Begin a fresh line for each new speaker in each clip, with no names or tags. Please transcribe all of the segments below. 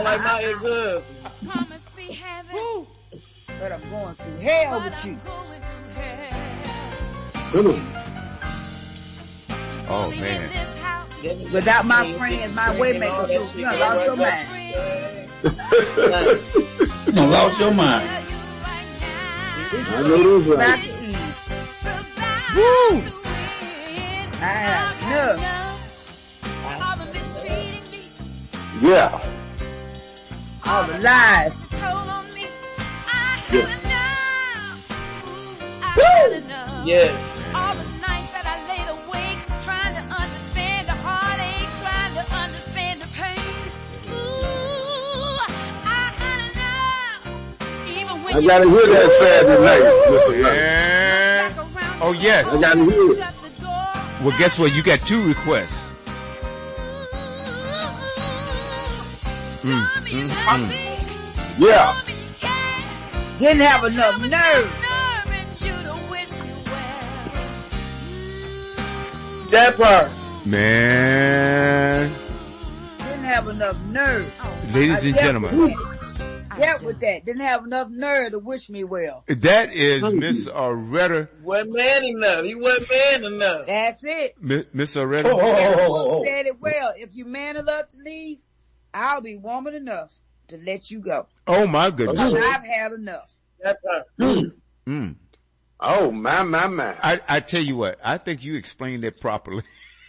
like my ex-husband.
But I'm going through hell with you.
Oh man.
Without my friends, my waymaker, you done lost your mind.
You done lost your mind.
I know this right.
Woo! I have enough.
Yeah.
All the lies.
Yeah.
Yes.
All the nights that I laid awake trying to understand the heartache, trying to understand the pain. Ooh, I know. Even when
I gotta hear that Saturday night, Mr. Young.
Yeah. Oh yes.
I gotta hear it.
Well, guess what? You got 2 requests.
Yeah.
Didn't have enough nerve.
That part.
Man.
Didn't have enough nerve.
Ladies and gentlemen.
Get with that. Didn't have enough nerve to wish me well.
That is Miss Aretta.
Wasn't man enough. He wasn't man enough.
That's it.
Miss Aretta.
Everyone said it well. If you man enough to leave, I'll be woman enough to let you go.
Oh my goodness.
I've had enough.
That part.
Oh, my.
I tell you what, I think you explained that properly.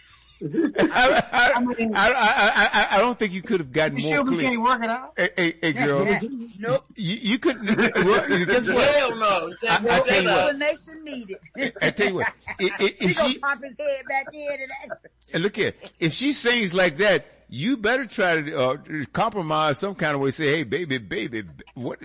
I don't think you could have gotten more
sure
clear.
We can't work it out?
Hey, girl.
Nope.
You couldn't. Guess what?
Hell no.
I tell you what.
Explanation needed.
I tell you what. If
gonna
she
pop his head back in and that.
and look here, if she sings like that, you better try to compromise some kind of way. Say, hey, baby, what?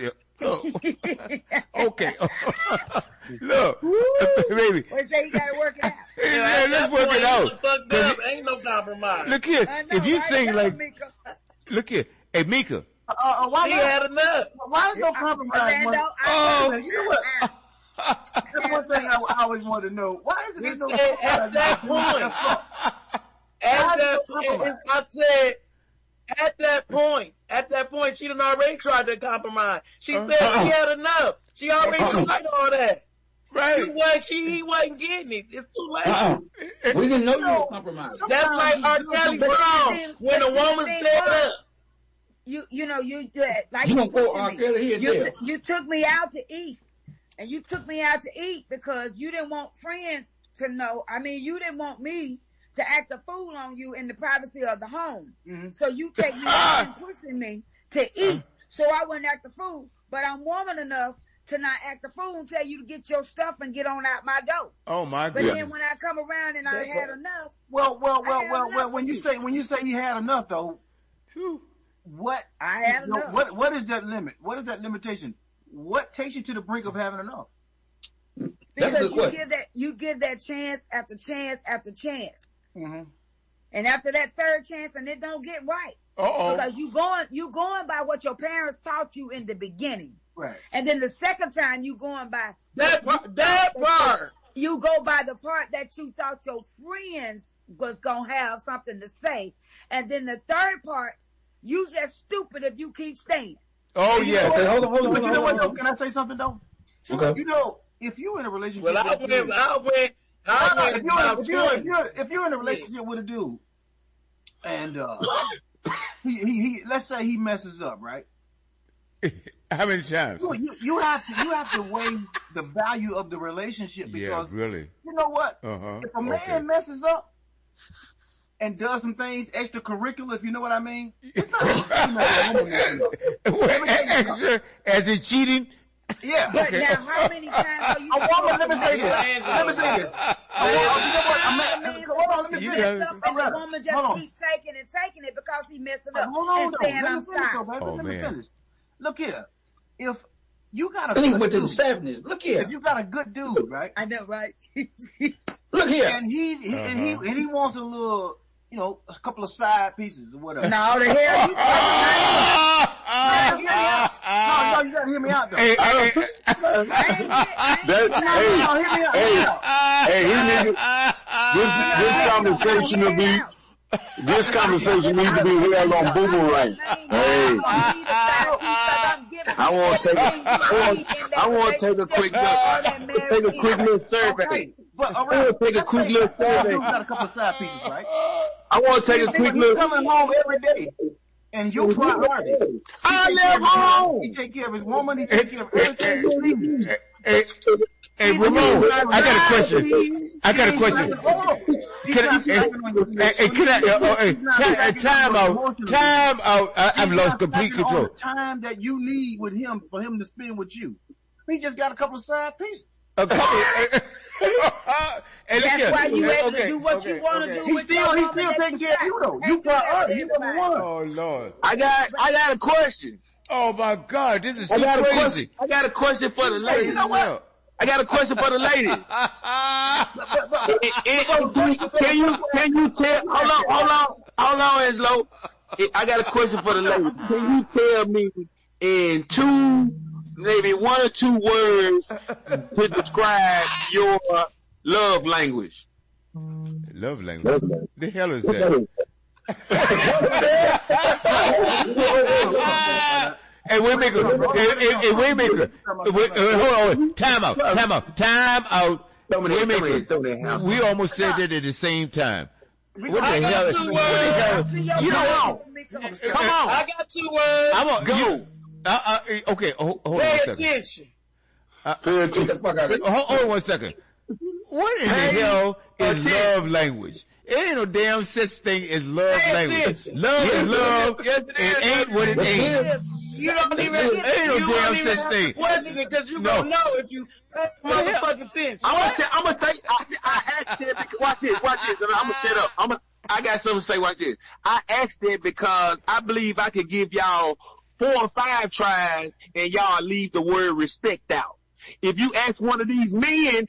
Okay. Look, baby.
Well, say you gotta work it out.
Yeah, let's work it out.
Fucked up. Ain't no compromise.
Look here, if you
right?
sing like, look here, hey Mika.
Why
He had enough.
Why is no compromise?
You know what?
That's one thing I always wanted to know. Why is it there's no
At that point, I said, at that point, she done already tried to compromise. She said he had enough. She already tried all that.
Right.
He wasn't getting it. It's too late.
We didn't know you were compromised.
That's like R. Kelly song when a woman said up.
You
gonna quote R. Kelly here?
You took me out to eat. And you took me out to eat because you didn't want friends to know. I mean, you didn't want me to act a fool on you in the privacy of the home. Mm-hmm. So you take me out and pushing me to eat so I wouldn't act a fool. But I'm woman enough to not act a fool and tell you to get your stuff and get on out my door.
Oh my
But
goodness.
then when I come around and I had enough.
Well, when you say you had enough though, what
I had enough.
What is that limit? What is that limitation? What takes you to the brink of having enough?
Because you give that chance after chance after chance.
Mm-hmm.
And after that third chance and it don't get right. Because you going by what your parents taught you in the beginning.
Right.
And then the second time you going by
that part.
You go by the part that you thought your friends was gonna have something to say. And then the third part, you just stupid if you keep staying.
Oh yeah.
Okay, hold on. But you know what though? Can I say something though? Okay. You know, if you're in a relationship
if
you're in a relationship with a dude and he let's say he messes up, right?
How many times?
You have to weigh the value of the relationship because
really.
You know what? If a man messes up and does some things extracurricular, if you know what I mean, it's
not as in cheating.
Yeah.
But now, how many times are you?
Let me say this. Let me finish.
The woman just keep taking it because he messing up and saying I'm sorry.
Let me finish. Look here. If you got
a look here.
If you got a good dude, right?
I know, right?
Look here.
And he wants a little, a couple of side pieces or whatever.
No, the hell you
No, you gotta hear me out though.
Hey, this conversation will be This conversation needs to be held on Boomerang. Hey. I want to take a quick little survey.
Okay, but
I want to take a quick little survey.
You got a couple of side pieces, right?
I want to take a quick
He's
little.
coming home every day, and your priority.
I live home.
He take care of his woman. He take care of everything you need.
Hey, Ramon, I got a question. Time out. I've lost complete control.
All the time that you need with him for him to spend with you. He just got a couple of side pieces.
That's why you able to do what you want to do.
He's still taking care of you though. You priority. He's number one.
Oh Lord.
I got a question.
Oh my God, this is too crazy.
I got a question for the ladies.
You know what?
I got a question for the ladies. Can you tell? Hold on, Angelo. I got a question for the ladies. Can you tell me in maybe 1 or 2 words to describe your love language?
Love language? The hell is that? Hey, Waymaker. Hold on. Time out. Waymaker. We almost said that at the same time. What the hell?
You
don't know. Come on.
I got 2 words.
I want go. Okay. Hold on a second.
Pay attention.
Hold on 1 second. What in the hell is love language? It ain't no damn such thing as love language. Love is love.
Yes,
it ain't what it ain't.
You don't even,
ain't no damn such thing.
Question it because you gonna know if you pay motherfucking attention.
I'm gonna say, I asked it because, watch this, and I'm gonna set up. I got something to say, watch this. I asked it because I believe I could give y'all 4 or 5 tries and y'all leave the word respect out. If you ask one of these men,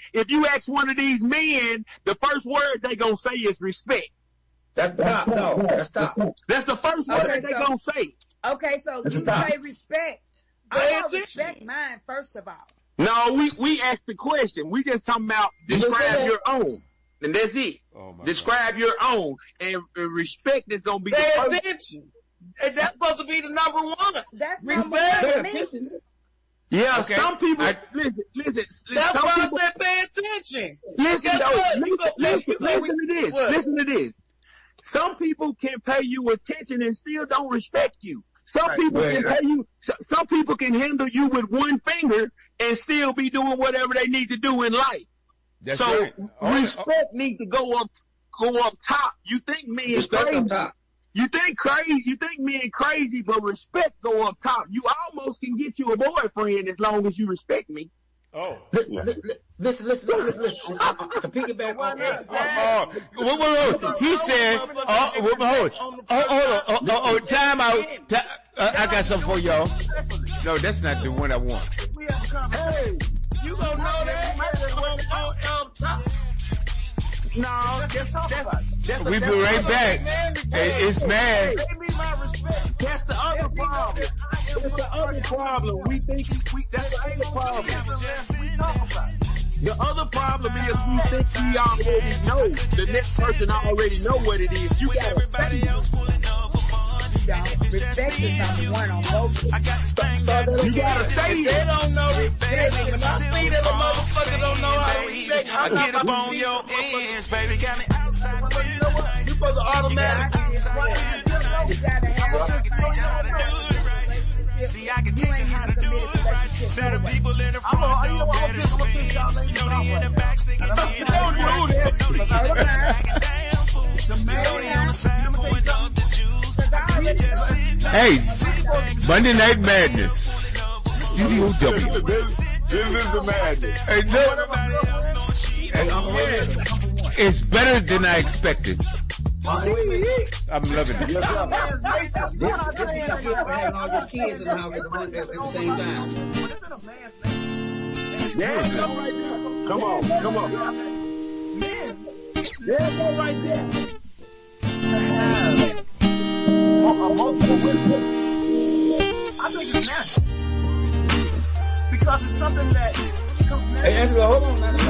the first word they gonna say is respect.
That's top, dog. That's top.
That's the first word they gonna say.
Okay, so you say respect. I want respect mine, first of all.
No, we asked the question. We just talking about describe your own. And that's it. Oh describe your own. And respect is going to be
pay
the first.
Attention. And that's supposed to be the number 1.
That's number 1 to me.
Yeah, okay. Some people, listen.
That's
some
why
people,
I said pay attention.
Listen to this. Some people can pay you attention and still don't respect you. Some people can pay you, some people can handle you with one finger and still be doing whatever they need to do in life.
That's
so
right.
Respect needs to go up top. You think men is crazy. You think men crazy, but respect go up top. You almost can get you a boyfriend as long as you respect me.
Oh.
Listen. To piggyback on that.
He said, hold on. Time out. I got something for y'all. No, that's not the one I want.
Hey, you gonna know that on top.
No,
we be right back. It's mad.
That's the other problem. That's the other problem. That's the other problem. The other problem is we think we already know. The next person already know what it is. You gotta say it.
Respect is number 1 on both.
You gotta say it.
They don't know respect. When I see that a motherfucker don't know how to respect, I get up on your ends, baby. Got me outside. You supposed to automatically. See, I can teach you how to do it right. Set of people in the front door, better speed. You know they in the back sticking me in the right. Know they in the back and damn fools. You know they on the side pouring up the juice.
Hey, Monday Night Madness, Studio W.
This is the madness.
Hey, it's better than I expected. I'm loving it.
This is having all your kids in the house at the same time.
Yeah, come right there. Come on. Yeah, go right there.
I think it's natural. Because it's something that
Hey, Angela, hold on now.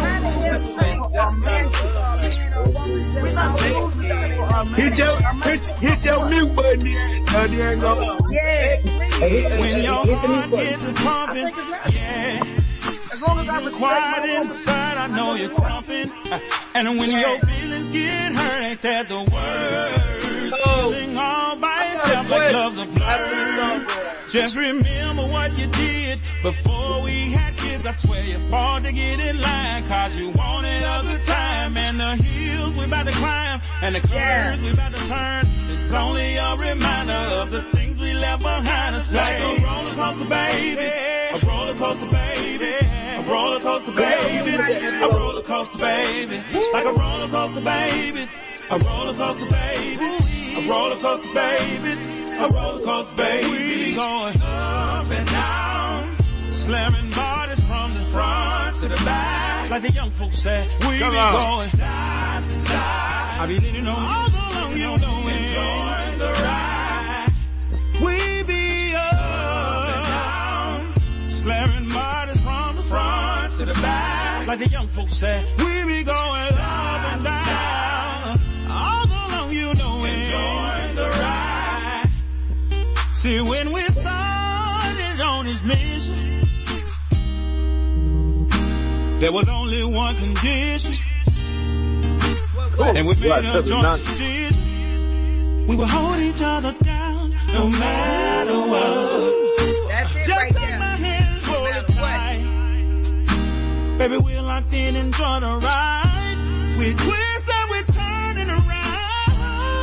Hit your mute button, Diego.
Yeah.
When your heart gets pumping, yeah. You're quiet inside, I know you're crumping. And when your feelings get hurt, ain't that the word? Feeling all by yourself like love's a blur. Just remember what you did before we had kids. I swear you fought to get in line, cause you wanted a good time. And the hills we about to climb, and the curves we about to turn. It's only a reminder of the things we left behind us. Like a roller coaster, baby. A roller coaster, baby. A roller coaster, baby. A roller coaster, baby. Like a roller coaster, baby. A roller coaster, baby. A roller coaster, baby. A roller coaster, baby. We going up and down, slamming bodies from the front to the back. Like the young folks say, we be going side to side. I be leaning on all along, you know, enjoying the ride. We be up and down, slamming bodies from the front to the back. Like the young folks say, we be going up and down, all along, you know, enjoying the ride. See, when we started on this mission, there was only one condition. And we made a joint decision. We would hold each other down no matter what.
That's it.
Just
Right
take
there.
my hand, hold it tight. Baby, we're locked in, enjoy the ride. We twist and we turning around.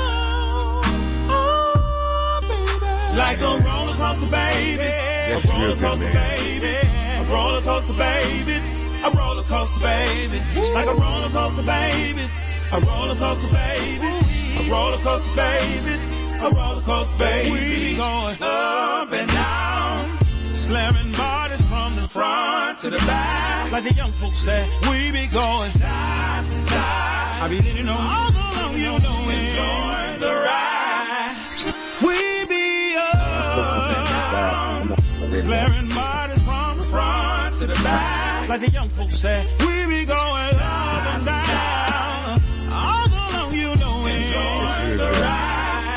Oh, baby. Like a roller coaster, baby.
That's
a roller
real good,
coaster,
man.
baby. A roller coaster, baby. A roller coaster, baby. Like a roller coaster, baby. A roller coaster, baby. A roller coaster, baby. A roller coaster, baby. We going up and down, slamming bodies from the front to the back. Like the young folks say, we be going side to side. I be leaning on all along, you know, enjoying the ride. We be up and down, slamming bodies from the front to the back. Like the young folks say, we be going up and down, all along, you know, enjoying the ride.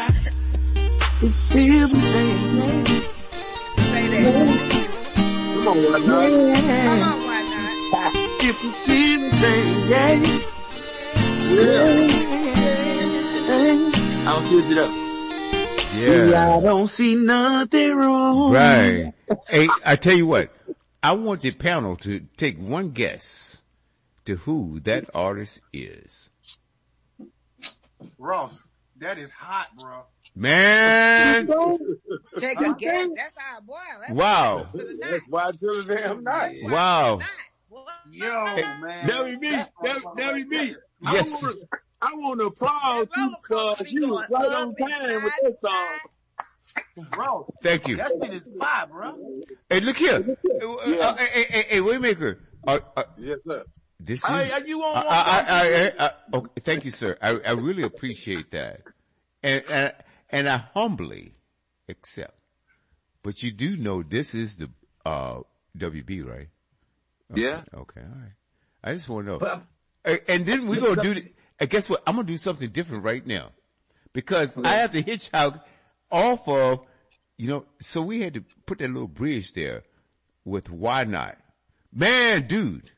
Say that.
Come on, why not?
Come on, why not?
If you feel the same, I'll switch it up.
Yeah.
I don't see nothing wrong.
Right. Hey, I tell you what, I want the panel to take one guess to who that artist is.
Ross, that is hot, bro.
Man.
Take a guess. That's our boy. That's
Wow.
to the night.
Why till the damn night?
Wow.
Yo, man.
That be me. That be me.
Yes.
I want to applaud you because you was right on time with this song.
Bro,
Thank you.
that shit is fire, bro.
Hey, look here. Hey, Waymaker.
Yes, sir.
This is.
You want
Okay, thank you, sir. I really appreciate that, and I humbly accept. But you do know this is the WB, right? Okay,
Yeah.
Okay, all right. I just want to know. And then we're gonna do. Guess what? I'm gonna do something different right now, because I have to hitchhike off of, so we had to put that little bridge there with Why Not. Man, dude.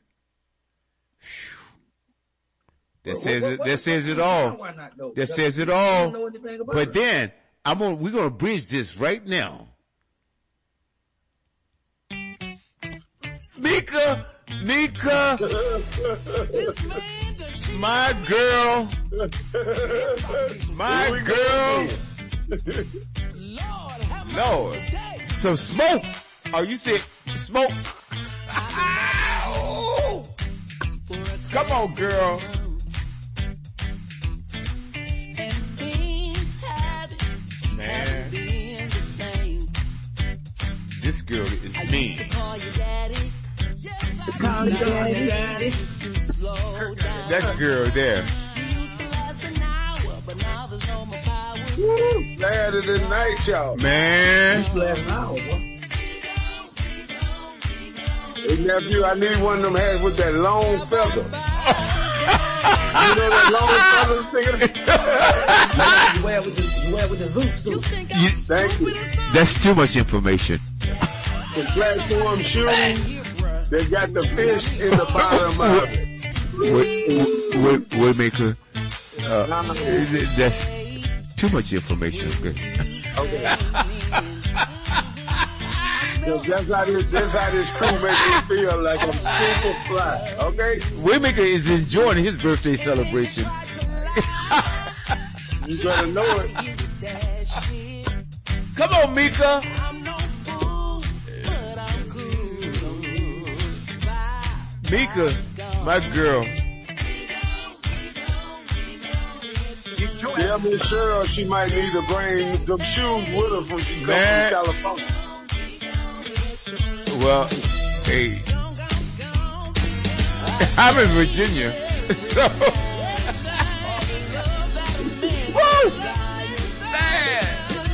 That says it all. That says it all. But then we're gonna bridge this right now. Mika, my girl, Lord, some smoke. Oh, you said smoke. Come on, girl. Man, this girl is mean. That girl there.
Saturday night, y'all.
Man.
They
Nephew, I need one of them hats with that long feather. You know that long feather thing?
You wear with the zoot suit.
Thank you.
That's too much information.
The platform shoes, they got the fish in the bottom of it.
Waymaker, that's too much information. Okay. That's how this crew makes me feel like I'm super fly. Okay? Waymaker is enjoying his birthday celebration.
You better know it.
Come on, Mika. Mika, my girl.
Yeah, Miss Cheryl, she might need to bring them shoes with her when she comes from California.
Well, hey, I'm in Virginia. Woo! Man.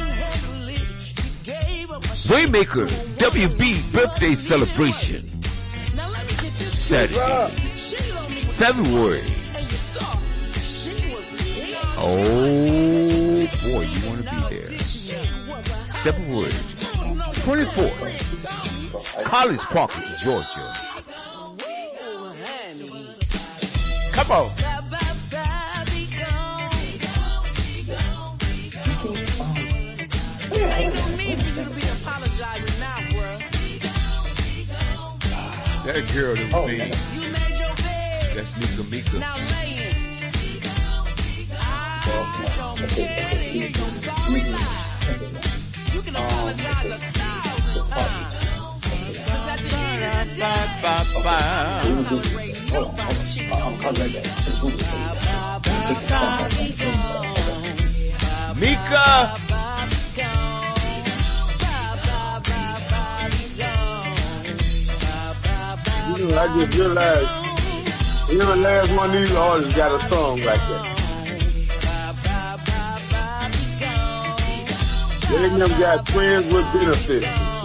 Waymaker, WB birthday celebration. Saturday, February. Oh boy, you want to be there. February 24th, College Park, Georgia. Come on. That girl is me. That's Mika.
You can apologize 1,000 times.
Mika.
I just realized, the last one of these artists got a song like that. They them got friends with benefits.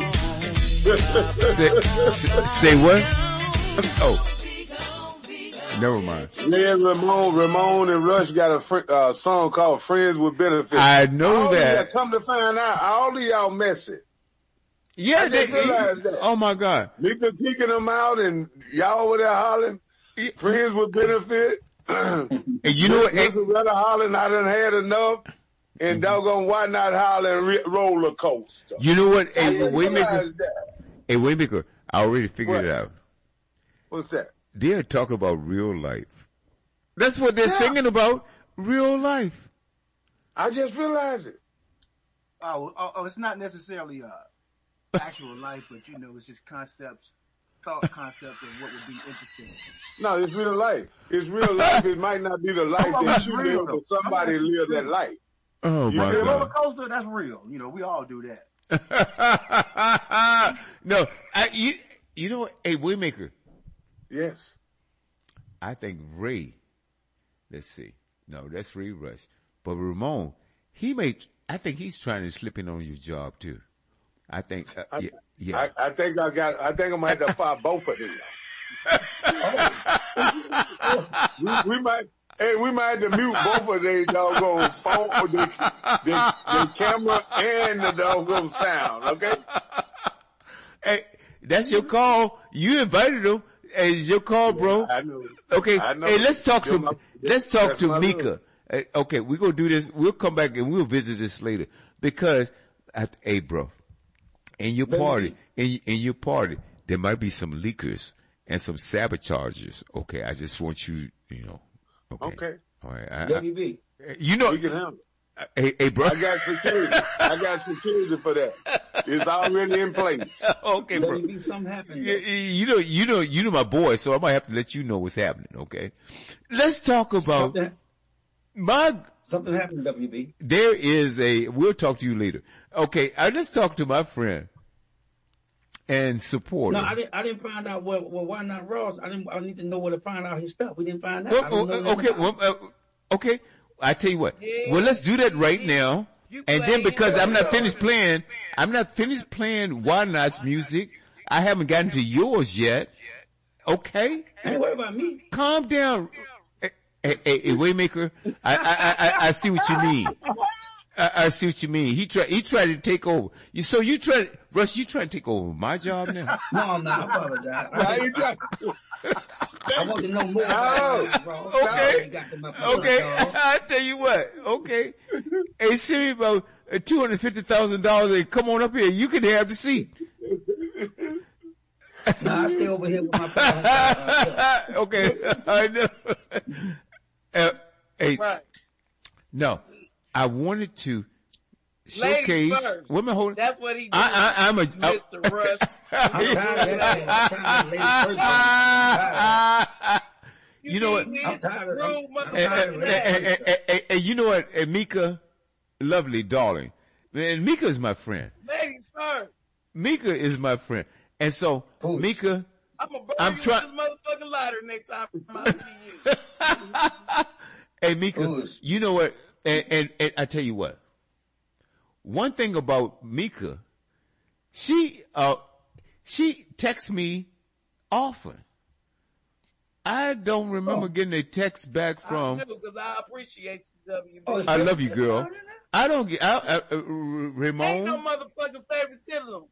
Say what? Oh, never mind.
Yeah, Ramon and Rush got a song called "Friends with Benefits."
I know that.
Come to find out, all of y'all messy.
Yeah,
they realized that.
Oh my God.
Niggas kicking them out and y'all over there hollering, friends with benefit.
And you know what?
Rather hollering, I done had enough. And doggone, why not hollering roller coaster?
You know what? Hey, Waymaker, I already figured it out.
What's that?
They're talking about real life. That's what they're singing about. Real life.
I just realized it.
Oh, it's not necessarily, actual life, but it's just thought concepts of what would be interesting.
No, it's real life. It's real life. It might not be the life that you live, but somebody live that life.
Oh my God.
Roller coaster, that's real. We all do that.
No, you know what? Hey, Waymaker.
Yes.
I think Ray, let's see. No, that's Ray Rush. But Ramon, I think he's trying to slip in on your job too. I think, yeah.
I think I'm gonna have to fire both of them. we might have to mute both of their doggone phone, the camera and the doggone sound, okay?
Hey, that's your call. You invited them. Hey, it's your call, bro.
I know.
Okay.
I know.
Hey, let's talk to Mika. Okay, we're gonna do this. We'll come back and we'll visit this later because, hey, bro, in your party, there might be some leakers and some sabotagers. Okay, I just want you, Okay. All right.
WB.
We can handle it.
Hey, bro.
I got security for that. It's already in place.
Okay, bro.
WB, something happened.
You know my boy, so I might have to let you know what's happening. Okay. Let's talk about
something happened, WB.
We'll talk to you later. Okay. Let's talk to my friend and supporter.
No, I didn't find out why not Ross. I need to know where to find out his stuff. We didn't find out.
Okay. I tell you what. Yeah. Well, let's do that right now. And then because I'm not finished playing Why Not's music. I haven't gotten to yours yet. Okay?
I ain't worried about me.
Calm down. Hey, Waymaker, I see what you mean. I see what you mean. He tried to take over. Russ, you trying to take over my job now?
No, I'm not. I apologize. I want to know more about bro.
Okay. I'll tell you what. Okay. Hey, send me about $250,000 and come on up here. You can have the seat.
Nah, I stay over here with my phone.
Okay. I know. Hey.
Right.
No. I wanted to showcase.
Ladies first.
Women hold.
That's what he did.
I'm a
Mr. Rush.
I'm tired of that.
You know what?
I'm tired of
And you know what? And Mika, lovely darling. And Mika is my friend.
Ladies first.
Mika is my friend. And so, Mika,
I'm trying. This motherfucking lighter next time I see you.
Hey, Mika, you know what? And I tell you what. One thing about Mika, she texts me often. I don't remember getting a text back from.
I do, because I appreciate you, WB.
I love you, girl. I don't get, Ramon.
Ain't no motherfucking favoritism.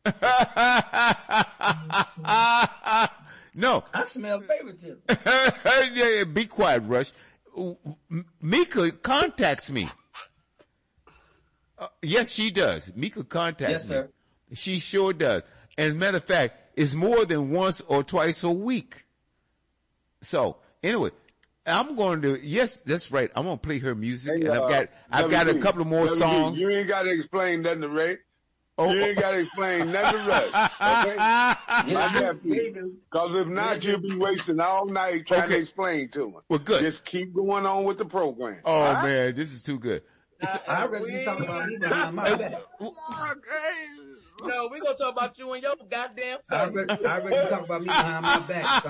No.
I smell favoritism.
Yeah, be quiet, Rush. Mika contacts me. Yes, she does. Mika contacts me. Yes, sir. She sure does. As a matter of fact, it's more than once or twice a week. So, anyway, I'm going to, yes, that's right. I'm going to play her music.
Hey,
and I've got a couple of more songs.
You ain't got to explain nothing to Ray. You ain't got to explain nothing to Rush. Okay? Because if not, you'll be wasting all night trying to explain to him.
Well, good.
Just keep going on with the program.
Oh, right? Man, this is too good.
I already be talking about me behind my back.
No, we gonna talk about you and your goddamn face.
I already talk about me behind my back.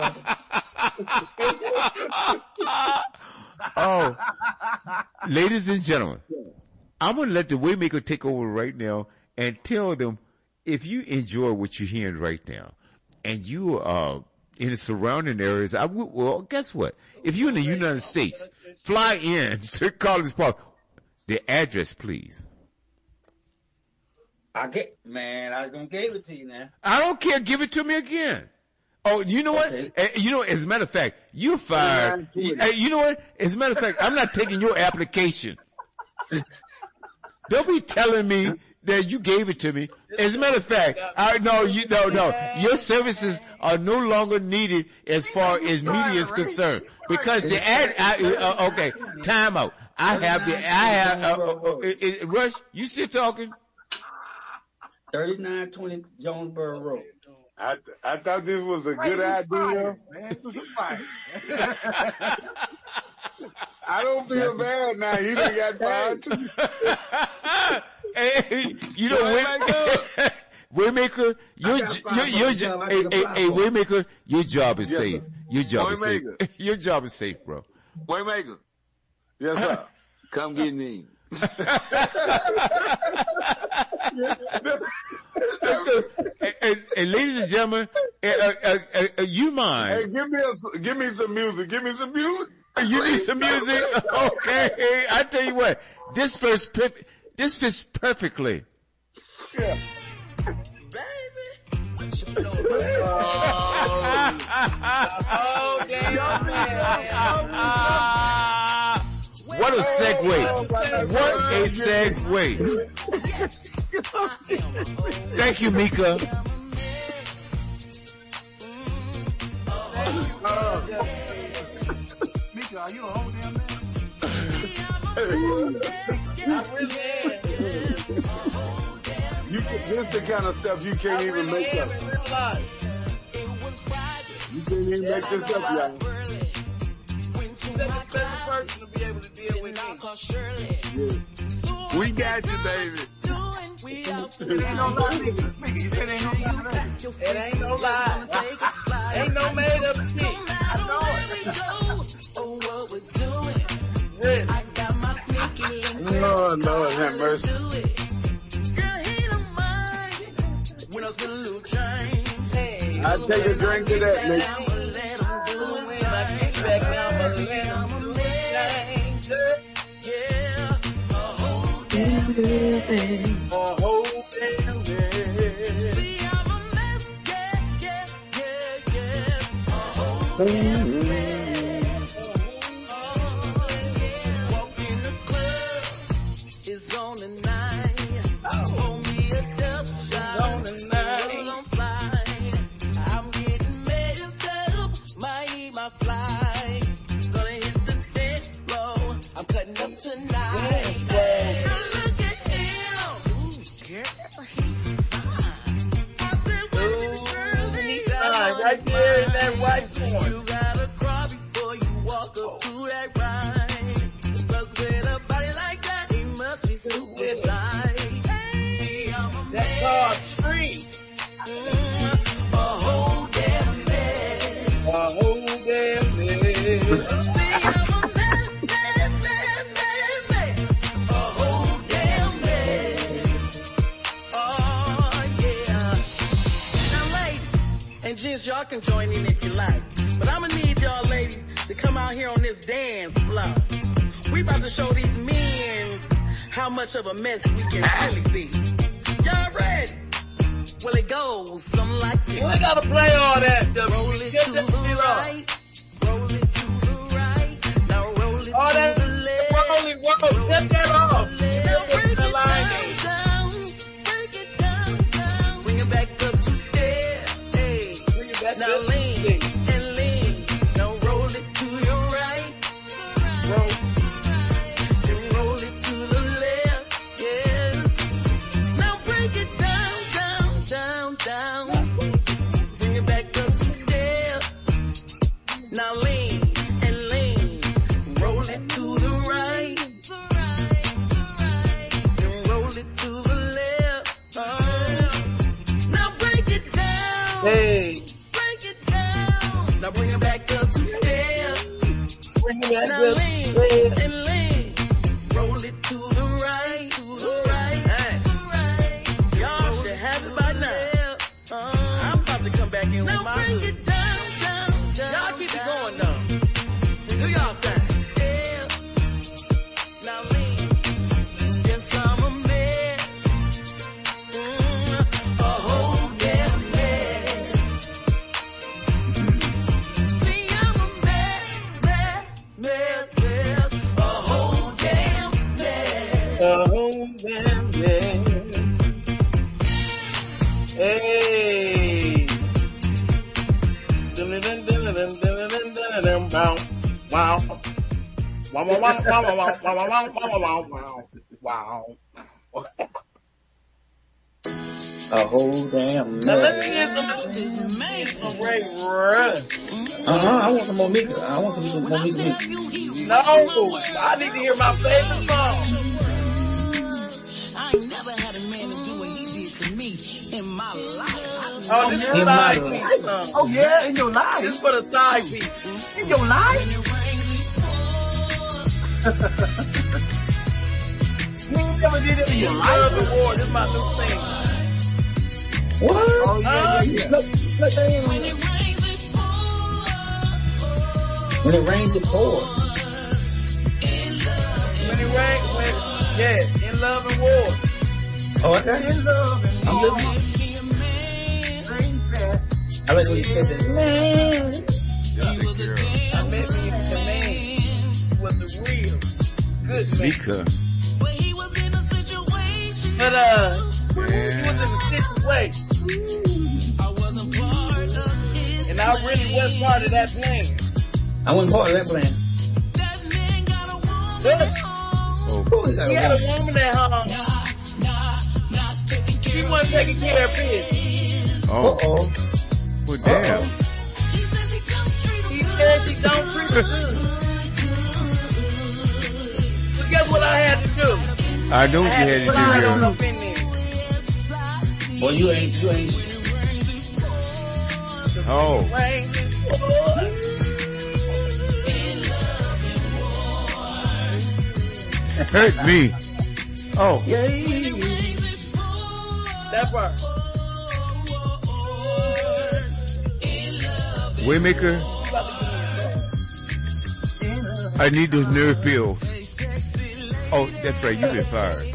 Oh, ladies and gentlemen, I'm gonna let the Waymaker take over right now and tell them if you enjoy what you're hearing right now, and you are in the surrounding areas. Well, guess what? If you're in the United States, fly in to College Park. The address, please.
I gonna give it to you now.
I don't care. Give it to me again. Oh, you know what? You know, as a matter of fact, you're fired. You know what? As a matter of fact, I'm not taking your application. Don't be telling me that you gave it to me. As a matter of fact, no. Your services are no longer needed as far as media is concerned because the okay, time out. Rush, you still talking?
3920 Jonesboro Road.
I thought this was a good idea. I don't feel bad now. He done got fired too.
Hey, you know, Waymaker, Waymaker, your job is safe. Your job is safe. Your job is safe, bro.
Waymaker.
Yes, sir.
Come get me.
And ladies and gentlemen, you mind?
Hey, give me some music. Give me some music.
You need some music? Okay. I tell you what, this fits perfectly.
Yeah.
What a segue. What a segue. Thank you, Mika.
Mika, are you a whole damn man?
This the kind of stuff you can't even make up. You can't even make this up, y'all.
Person to be able to deal with me.
Yeah. We got you, baby.
It ain't no lie, nigga.
It ain't no lie. Ain't no made up shit. I know it. Really?
Lord have mercy. I take a drink of that, nigga.
Y'all can join in if you like, but I'ma need y'all ladies to come out here on this dance floor. We about to show these men how much of a mess we can really be. Y'all ready? Well, it goes something like this.
We gotta play all that.
Roll it to the right, roll it to the right, now roll it
all
to
that,
the left.
Roll it, get that off.
Break it down, break it down, bring it back up to step. Now lean and lean. Now roll it to your right. Roll. Then roll it to the left. Yeah. Now break it down, down, down, down. Bring it back up to step. Now lean and lean. Roll it to the right. Then roll it to the left. Now break it down.
Hey.
Now bring it back up to step.
Bring it back
now
up.
Lean and lean. Roll it to the right. Hey. Y'all should have it by now. I'm about to come back in with my hood. Y'all keep it going though. Do y'all thing. Step. Now lean. Yes, I'm a man. A whole damn man.
Hey. Wow. Wow. Wow. A whole damn man. Now let me hear some man from Ray Rudd.
I want some more niggas. I want some more niggas.
No, I need to hear my favorite song.
I ain't never had a man to do what he did to me in my life.
Oh, this is side piece.
Oh yeah, in your life.
This is for the side piece.
In your life? You ain't never did it in your life.
The war. This is my new thing.
What?
Oh yeah.
When it rains, it pours.
When it rains, in love and war.
Oh, okay.
In love and
I'm
war.
listening. I like when you said that. Man.
I met me the man who was the real good man.
Mika.
But he was in a situation.
But he was in a situation.
I wasn't part of his.
And I really was part of that plan.
I wasn't part of that plan.
That man got a woman
Good.
at home.
He had a woman at home. She wasn't taking care of business.
Oh.
Uh-oh.
Well, damn.
He said she
don't treat her good. So guess what I had to do?
I know what you had to do
Slide on
here.
up in there.
Well, you ain't.
Oh.
Rain and
Hurt me. Oh.
that part.
Waymaker. I need those nerve pills. Oh, that's right. You've been fired.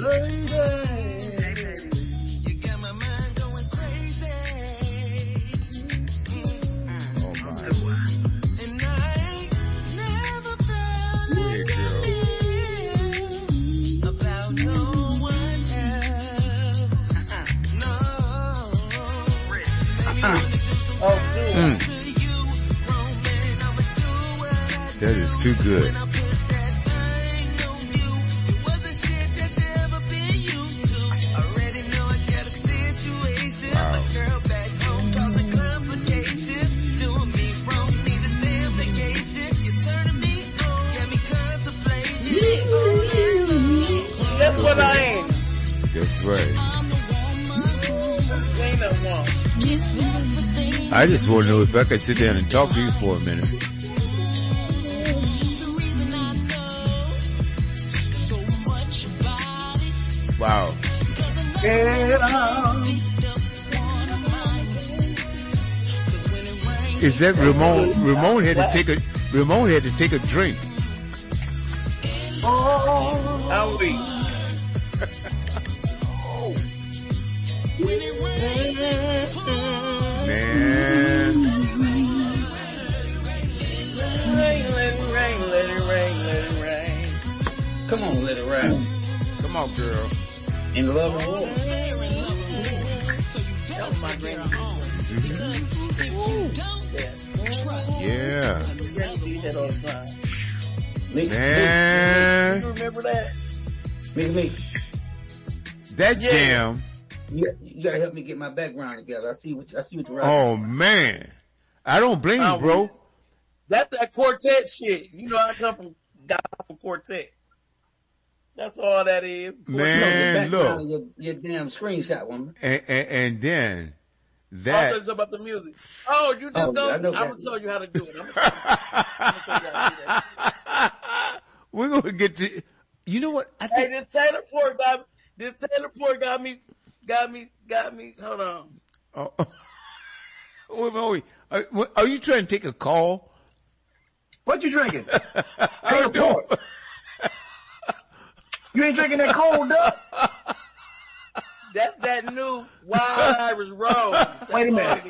That is too good.
That's what I am.
That's right.
Ain't no wrong.
I just want to know if I could sit down and talk to you for a minute. Wow. Is that Ramon? Ramon had to take a drink.
How we?
Man.
Rain, let it rain, let it rain, let it rain. Come on, let it rain.
Come on, girl.
In love and war. That was my grandma.
Yeah.
That all the time.
Man.
You remember that? Me.
That jam.
You gotta help me get my background together. I see what you're writing.
Oh man. I don't blame you, bro.
That's that quartet shit. You know I come from quartet. That's all that is.
Man, look.
Your damn screenshot, woman.
And then that.
Oh, about the music. Oh, you just go. I'm gonna tell you how to do it. I'm gonna tell you how to do that.
We're gonna get to. You know what?
This Taylor Port got me. Hold on.
Oh. Wait. Are you trying to take a call?
What you drinking? Taylor Port. You ain't drinking that cold duck?
That's that new Wild Irish Rose.
Wait a minute.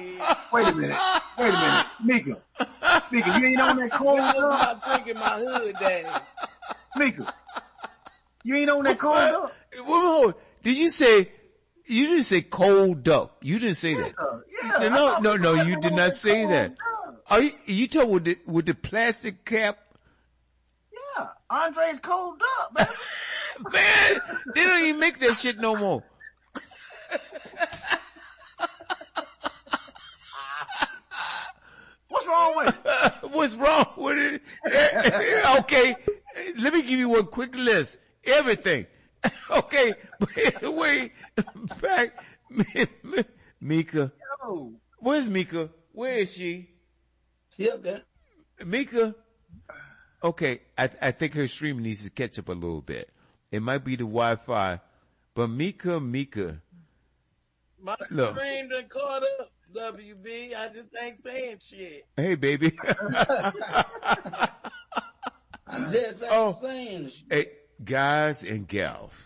Mika, you ain't on that cold duck?
I'm drinking my hood, daddy.
Mika, you ain't on that cold duck?
Hold. Did you say, you didn't say cold duck. You didn't say that.
Yeah.
No, you did not say that. Are you talking with the plastic cap?
Yeah, Andre's cold duck, baby.
Man, they don't even make that shit no more.
What's wrong with it?
What's wrong with it? Okay, let me give you one quick list. Everything. Okay, but anyway, back. Mika.
Yo.
Where's Mika? Where is she?
She up there.
Mika. Okay, I think her stream needs to catch up a little bit. It might be the Wi-Fi, but Mika.
My
Look.
screen done caught up, WB. I just ain't saying shit.
Hey, baby.
I'm just ain't saying shit.
Hey, guys and gals.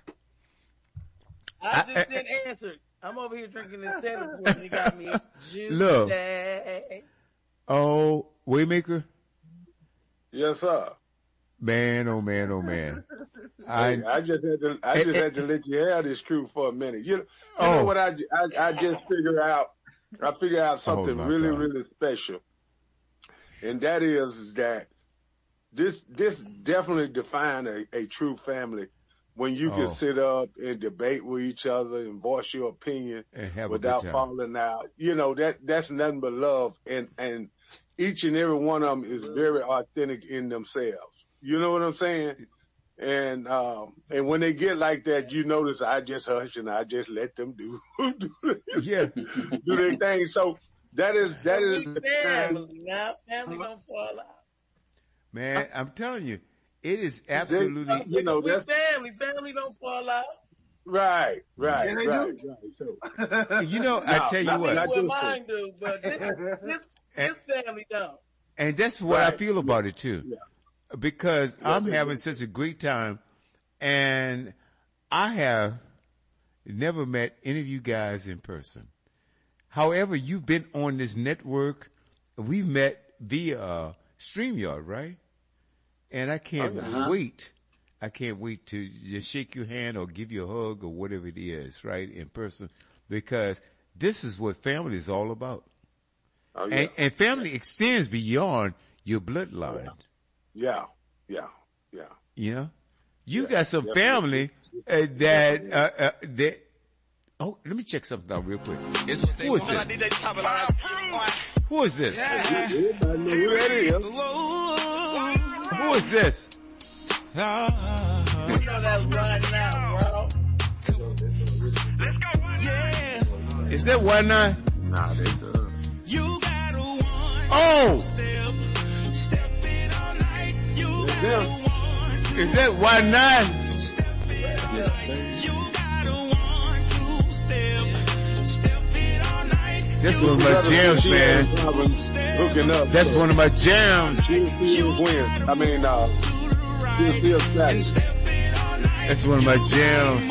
I just didn't answer. I'm over here drinking this Taylor Port and you got me juice
Look.
today.
Oh, Waymaker?
Yes, sir.
Man, oh man.
I just had to let you have this crew for a minute. You know what I just figured out? I figured out something really special. And that is that this definitely defines a true family when you can sit up and debate with each other and voice your opinion without falling out. You know, that's nothing but love. And each and every one of them is very authentic in themselves. You know what I'm saying? And when they get like that, you notice I just hush and I just let them do their thing. So that is
family. Now family don't fall out.
Man, I'm telling you, it is absolutely.
Family don't fall out.
Right.
So, you know, I tell you what.
Mine do, but this family don't.
And that's what I feel about it too.
Yeah.
because I'm having such a great time, and I have never met any of you guys in person. However, you've been on this network. We met via StreamYard, right? And I can't wait. I can't wait to just shake your hand or give you a hug or whatever it is, right, in person, because this is what family is all about.
Oh, yeah.
And family extends beyond your bloodline.
Yeah.
You know, you got some family that oh, let me check something out real quick. Who is this? Who is this? Who is this?
You know that's right now, bro. Let's go, yeah.
Is that 1-9?
Nah, that's
You got a one.
Oh!
Step it all night. You got a one.
Is that 1-9?
You got a 1-2 step. Step it all night.
That's one of my jams, man.
Hooking up.
That's one of my jams.
I mean,
that's one of my jams.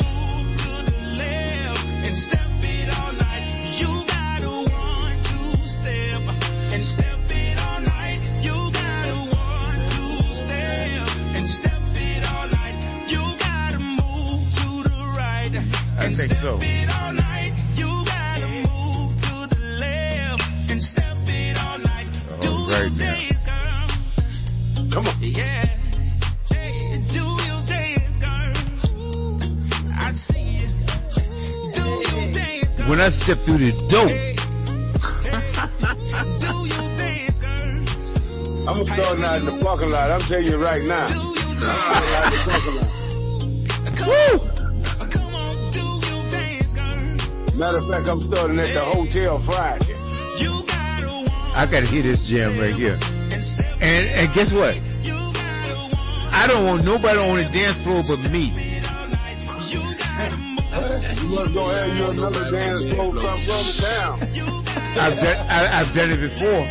I think so. Oh, right now.
Come on.
Yeah. Do your dance, girl. I see you. Do your dance, girl.
When I step through the door.
Do your dance, girl.
I'm gonna start out in the parking lot. I'm telling you right now.
Woo!
Matter of fact, I'm starting at the Hotel Friday.
I gotta hear this jam right here. And guess what? I don't want nobody on the dance floor but me.
You must go have you another dance floor from down.
I've done it before.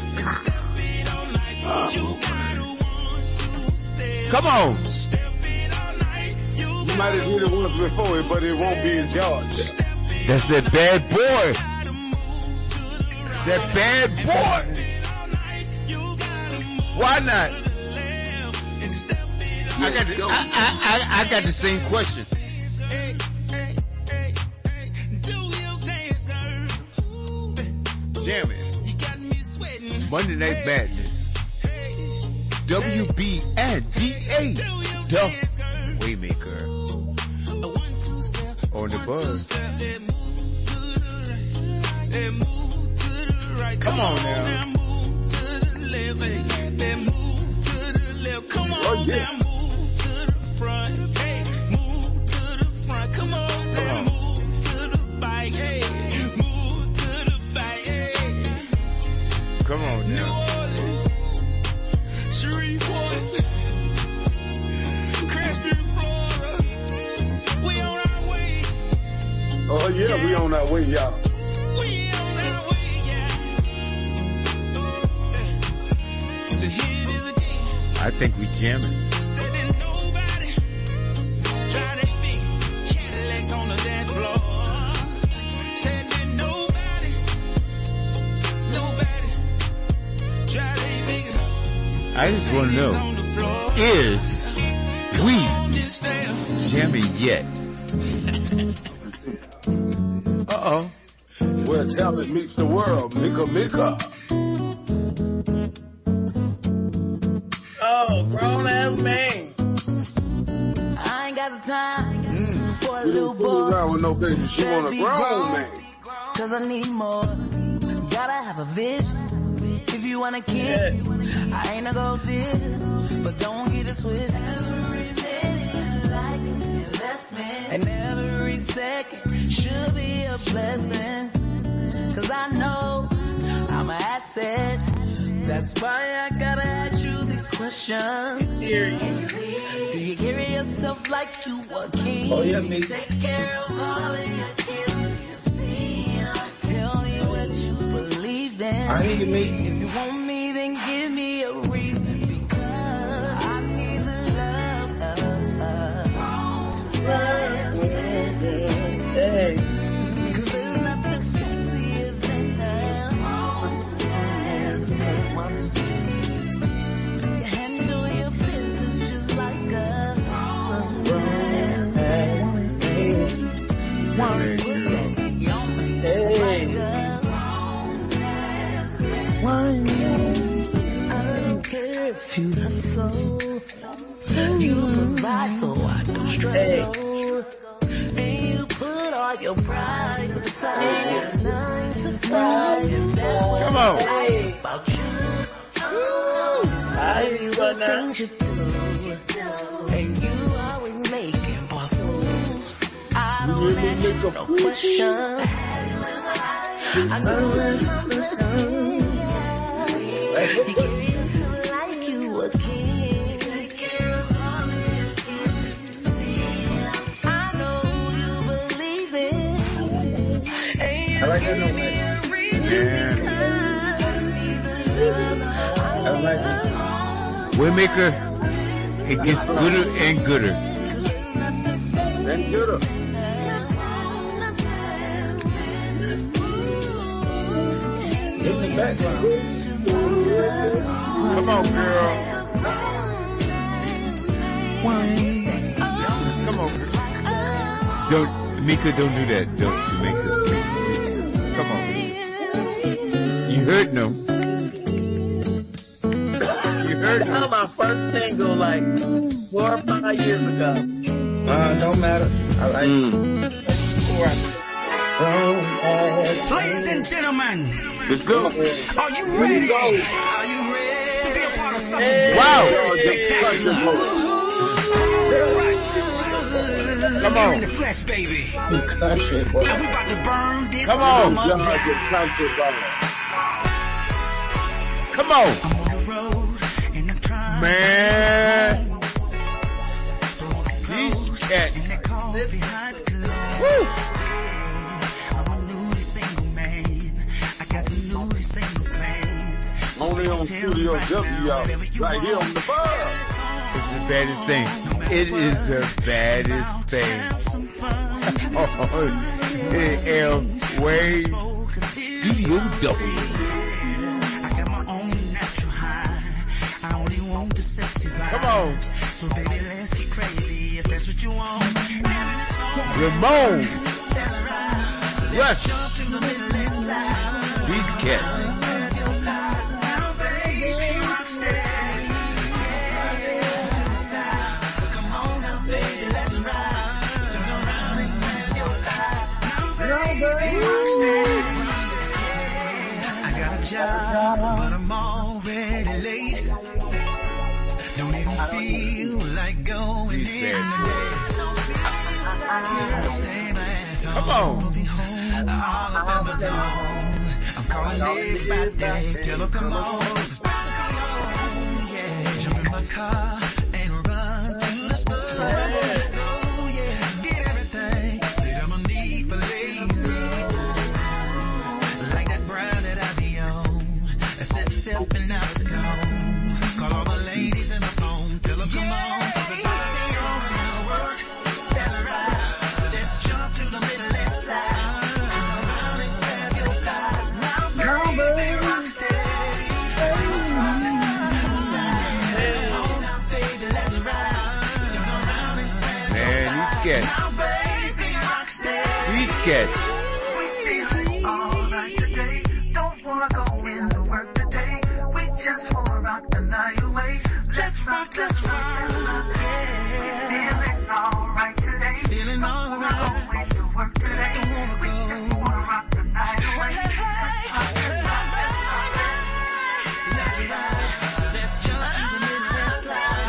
Come on.
You might have did it once before, but it won't be in Georgia.
That's that bad boy. That bad boy. Why not? I got the same question. Jamming. Monday Night Madness. WB and DA. The Waymaker. On the buzz. Come on now.
Oh yeah.
Come
on now.
Oh yeah, we on our way, y'all.
I think we jamming. I just want to know, is we jamming yet? Uh-oh.
Where talent meets the world, Mika.
Oh, grown ass man.
I ain't got the time for a little boy.
Around with no baby. She want a grown man.
Cause I need more. Gotta have a vision. If you want a kid, I ain't a gold digger, but don't get it twisted. Every minute is like an investment, and every second should be a blessing. Cause I know I'm an asset. That's why I gotta ask you these questions. Do you carry yourself like you a king?
Oh yeah, me.
Take care of all of your kids. Tell me what you believe in.
I hear you, me.
If you want me, then give me a reason. Because I don't care if you hustle. You provide so I don't struggle. And you put all your pride aside. 9 to 5.
Come on.
About you. I do the things you do. And you always making boss moves. I don't ask you no questions. I know that I'm listening. You carry something like you a king. I know you believe it. And you give me a reason.
Waymaker, it gets gooder and gooder.
And gooder. In the background.
Come on, girl. Come on, girl. Don't, Mika, don't do that. Don't, Mika. Come on. You heard no. You heard
no. My first single like 4 or 5 years ago.
Don't matter. I like Ladies and gentlemen,
let's go.
Are you ready? Are you ready to be a part of something?
Wow. Come on.
We're in the flesh, baby. And we about to burn this.
Come on. Come on.
I'm on the road and I'm trying.
Man. These cats. Woo.
Only on Studio W, y'all. Right here on the bar.
It's the baddest thing. It is the baddest thing. Wave Studio W.
I got my own natural high. I only want the sexy vibe.
Come on.
So baby, let's get crazy if that's what you want.
Ramon. Rush. These cats.
I got a job, but I'm already late. Don't even feel like going in today.
Come on.
I'm calling everybody. Tell them come on. Yeah, jump in my car and run to the store. Get everything that I'm gonna need for later. Like that brown that I be on. I sip and now it's gone. Call all the ladies in the phone. Tell them come on. That's right. Let's jump to the middle and slide.
These cats.
Alright today, don't wanna go into work today. We just wanna rock the night away. Let's rock, let's rock. Feeling alright today. Feeling alright. Don't wanna go into work today. We just wanna rock the night away. Let's rock. Let's jump to the middle and slide.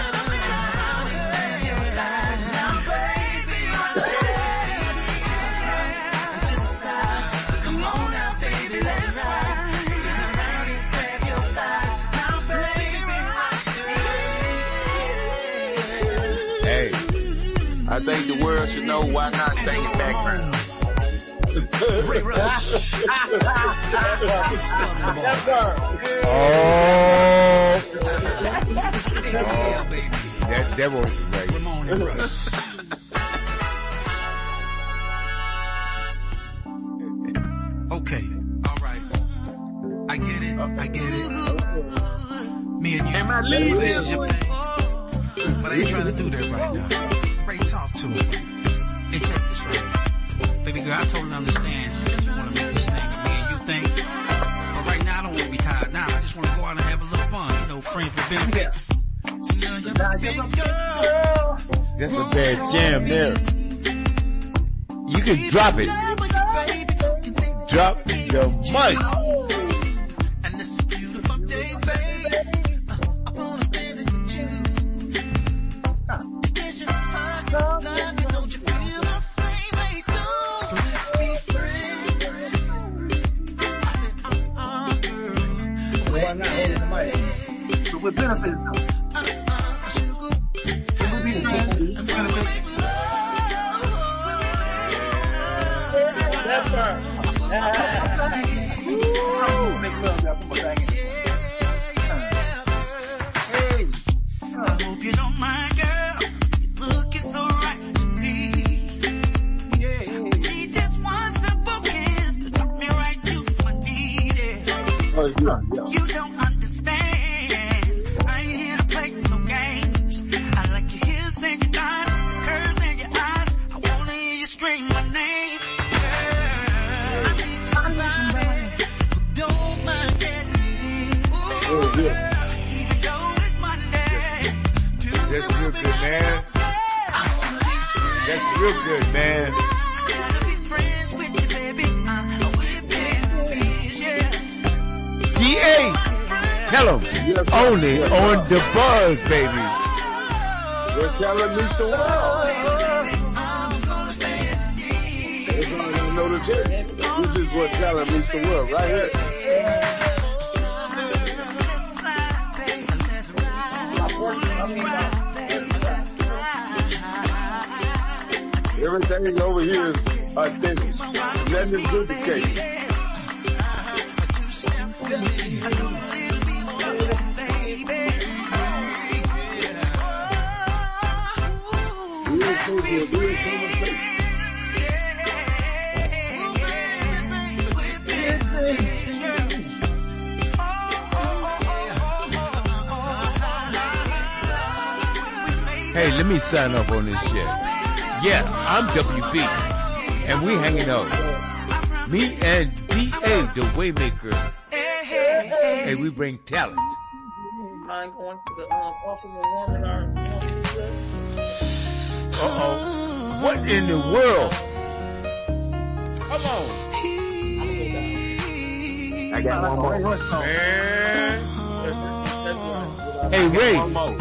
I think the world should know why not sing in background.
That wasn't right.
Okay, alright. I get it. Me and you.
Am I leaving?
But I ain't trying to do that right now. Ray, talk to him. Hey, check this right. Baby girl, I totally understand that you want to make this thing of me and you think. But right now, I don't want to be tied down.
That's a bad jam there. You can drop it. Drop the mic.
And it's a beautiful day, baby. I wanna spend it with you. Is your heart love? Don't you feel the same way too? So let's be friends. I said, girl.
Why not holding the mic? So what benefits though? It would be the benefits.
That part.
Make love, y'all. Put my thing in. Hey.
I hope you don't mind, girl. You're looking so right to me. Need just one simple kiss to drop me right to my knees. You don't understand. I ain't here to play no games. I like your hips and your thighs, curves and your eyes. I wanna hear you scream my name. Girl, I need somebody who don't mind getting me. Ooh, girl, even though it's Monday.
That's real good, man. That's real good, man.
I gotta be friends with you, baby. We've been friends, yeah.
DA, tell them. Only on the buzz, baby.
You're telling me the world. Everybody know the church. This is what telling me the world right here. Everything over here is authentic. Nothing is duplicated.
Hey, let me sign up on this shit. Yeah, I'm WB, and we hanging out. Me and DA, the Waymaker. Hey, we bring talent.
Mind going to the office of woman or
Uh-oh. What in the world? Come on.
I got one more.
Man. Hey, Ray.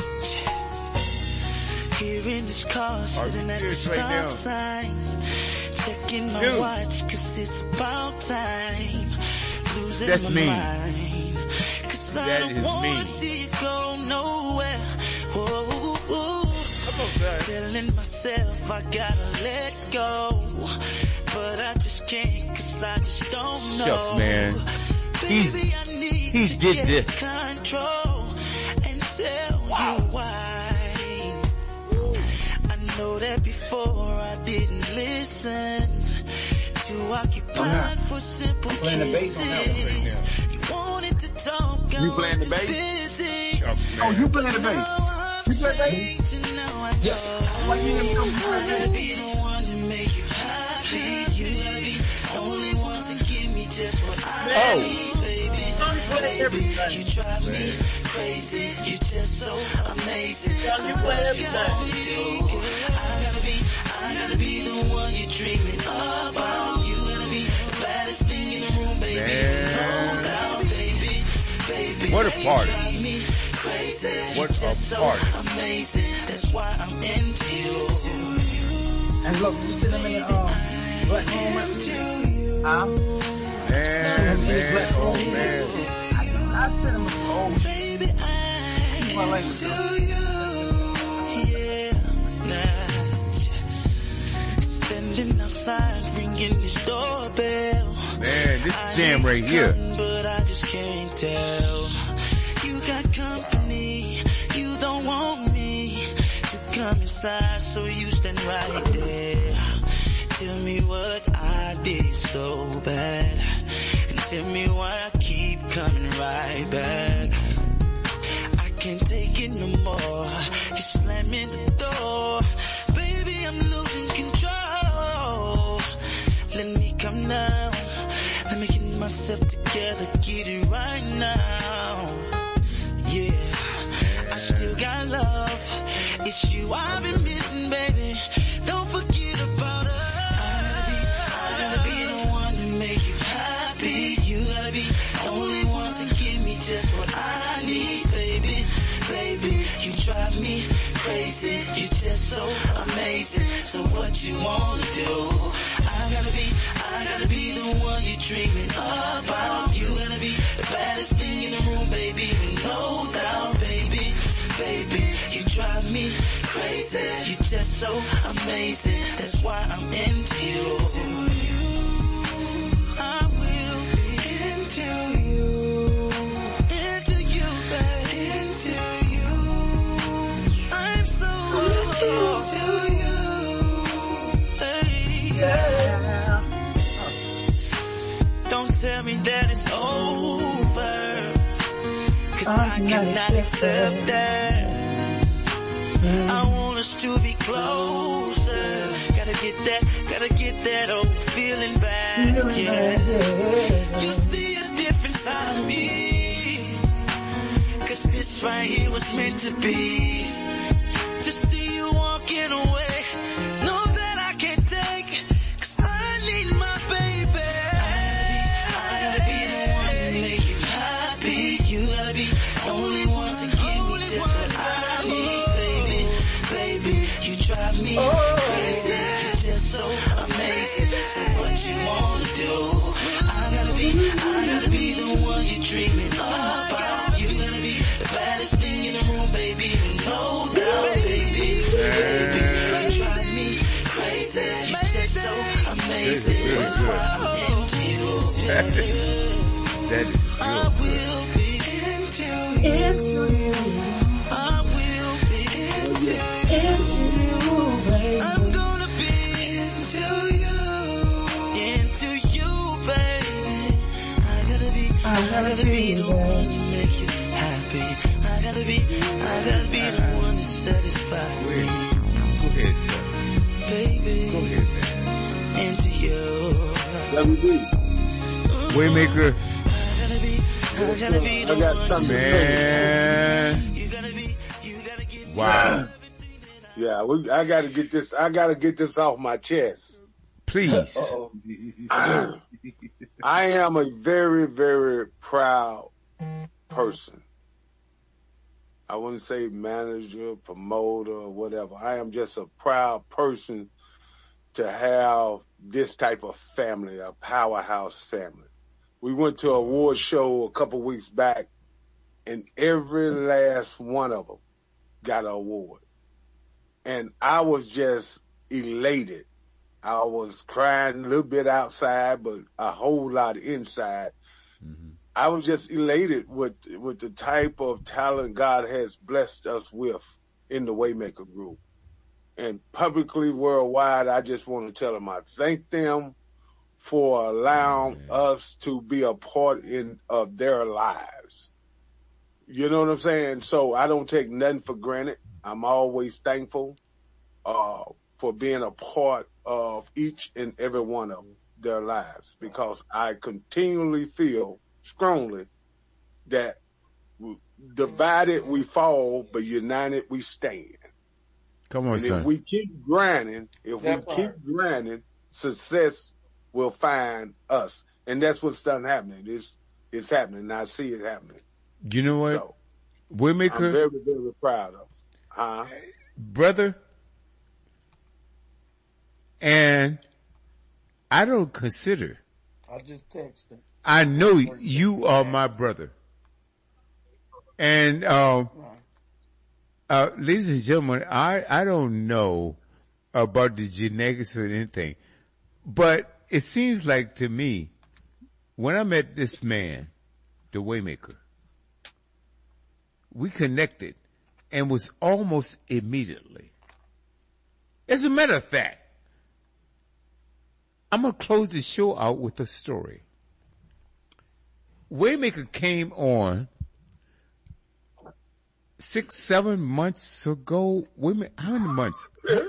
Here in this car, sitting at the stop sign, checking my watch, cause it's about time. Losing
That's
my
mean.
mind, cause I don't wanna see you go nowhere. Telling myself I gotta let go, but I just can't, cause I just don't know.
Shucks, man. He did this.
Control and tell you why. I know that before I didn't listen, too occupied for simple kisses. You wanted to talk,
You playing the bass?
busy.
Oh, you playing the bass? You play bass?
Yeah. Why you never come to be the one to make you happy? You be the only one to give me just what I need, baby. You drive me crazy. You just so amazing. You play everything. I gotta be the one you're dreaming about. You gotta be the baddest thing in the room, baby. No doubt, baby.
What a party. What a party.
Amazing. That's why I'm into you.
And look, you see them in the black home with me.
Man. Oh, man.
I said him, oh,
baby, I'm into you. Yeah, standing outside, ringing this doorbell.
Man, this jam right here.
But I just can't tell. You got company. You don't want me to come inside, so you stand right there. Tell me what I did so bad, and tell me why I keep coming right back. I can't take it no more. Just slamming the door. Baby, I'm losing control. Let me come down. Let me get myself together. Get it right now. Yeah. I still got love. It's you I've been missing, baby. Don't forget about us. I gotta be the one to make you happy. You gotta be the only one to give me just what I need, baby. Baby, you drive me crazy. You just so amazing. So what you wanna do? I gotta be the one you're dreaming about. You gotta be the baddest thing in the room, baby. No doubt, baby. Baby, you drive me crazy. You just so amazing. That's why I'm into you. I will be into you. Into you, baby. Into you. I'm so into you. Hey, yeah. Don't tell me that it's over. 'Cause I cannot accept that. I want us to be closer. Gotta get that old feeling back, yeah. You see a different side of me. 'Cause this right here was meant to be. To see you walking away, know that I can't take. 'Cause I need my baby. I gotta be the one to make you happy. You gotta be the only one to give me just what I need, baby. Baby, you drive me crazy. You're just so amazing. So what you wanna do? I gotta be the one you're dreaming about. You gotta be the baddest thing in the room, baby. No doubt, baby. Baby, you drive me crazy. You're just so amazing. That's why I'm into you.
That is
I will be into you. I will be into you. I'm gonna be into you. Into you, baby. I gotta be the one to make you happy. I gotta be the one to satisfy me.
Go ahead, sir.
Baby.
Go ahead, man.
Into you.
Waymaker.
I gotta be the
I got
one.
something to say.
Man.
You gotta get
Wow.
Yeah, I gotta get this off my chest.
Please.
I am a very, very proud person. I wouldn't say manager, promoter, or whatever. I am just a proud person to have this type of family, a powerhouse family. We went to an award show a couple weeks back, and every last one of them got an award. And I was just elated. I was crying a little bit outside, but a whole lot inside. Mm-hmm. I was just elated with the type of talent God has blessed us with in the Waymaker Group. And publicly, worldwide, I just want to tell them I thank them for allowing us to be a part of their lives. You know what I'm saying? So I don't take nothing for granted. I'm always thankful for being a part of each and every one of their lives, because I continually feel strongly that divided we fall, but united we stand.
Come on,
and
son.
If we keep grinding, success will find us. And that's what's done happening. It's happening. I see it happening.
You know what?
So,
Waymaker,
I'm very, very proud of it.
Brother, and I don't consider.
I just texted.
I know you are my brother. And, ladies and gentlemen, I don't know about the genetics or anything, but it seems like to me, when I met this man, the Waymaker, we connected and was almost immediately. As a matter of fact, I'm going to close the show out with a story. Waymaker came on 6-7 months ago. How many months?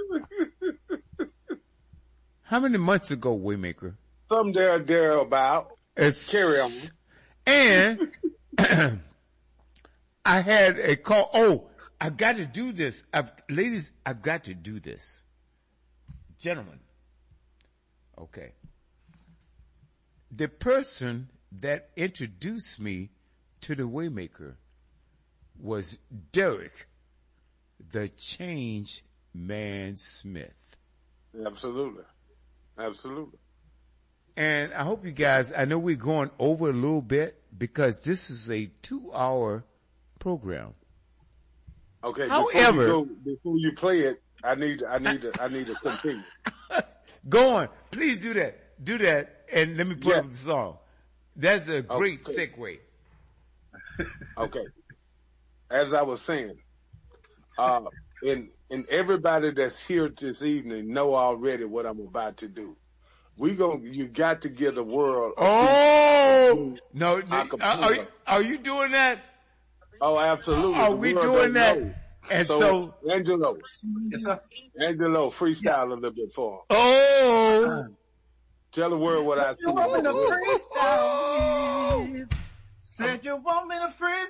How many months ago, Waymaker?
Some there about. Carry on.
And I had a call. Oh, I've got to do this. Ladies, I've got to do this. Gentlemen. Okay. The person that introduced me to the Waymaker was Derek, the Change Man Smith.
Absolutely. Absolutely.
And I hope you guys, I know we're going over a little bit because this is a 2-hour program.
Okay.
However,
before you play it, I need to continue.
Go on. Please do that. Do that. And let me put up the song. That's a great segue.
Okay. As I was saying, and everybody that's here this evening know already what I'm about to do. You got to give the world.
No. Are you doing that?
Oh, absolutely.
Are we doing that?
Know.
And so
Angelo, Angelo, freestyle a little bit for him.
Oh,
tell the world what I see.
You want me to freestyle? Said you want me to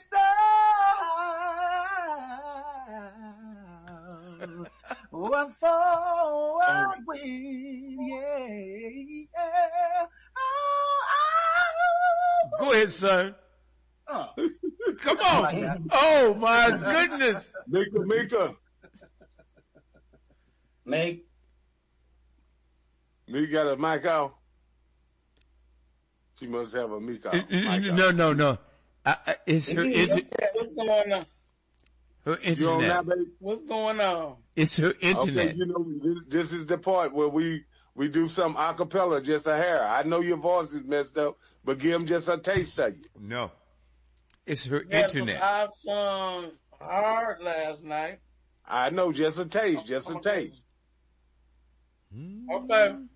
freestyle? What for? Yeah.
Go ahead, son. Come on. Oh, my goodness.
Mika.
Make.
Mika got a mic out? She must have a mic out.
No. It's her internet.
What's going on?
Her internet.
What's going on?
It's her internet.
Okay, this is the part where we do some acapella, just a hair. I know your voice is messed up, but give them just a taste of you.
No. It's her internet.
I sung hard last night.
I know, just a taste, just a taste.
Okay.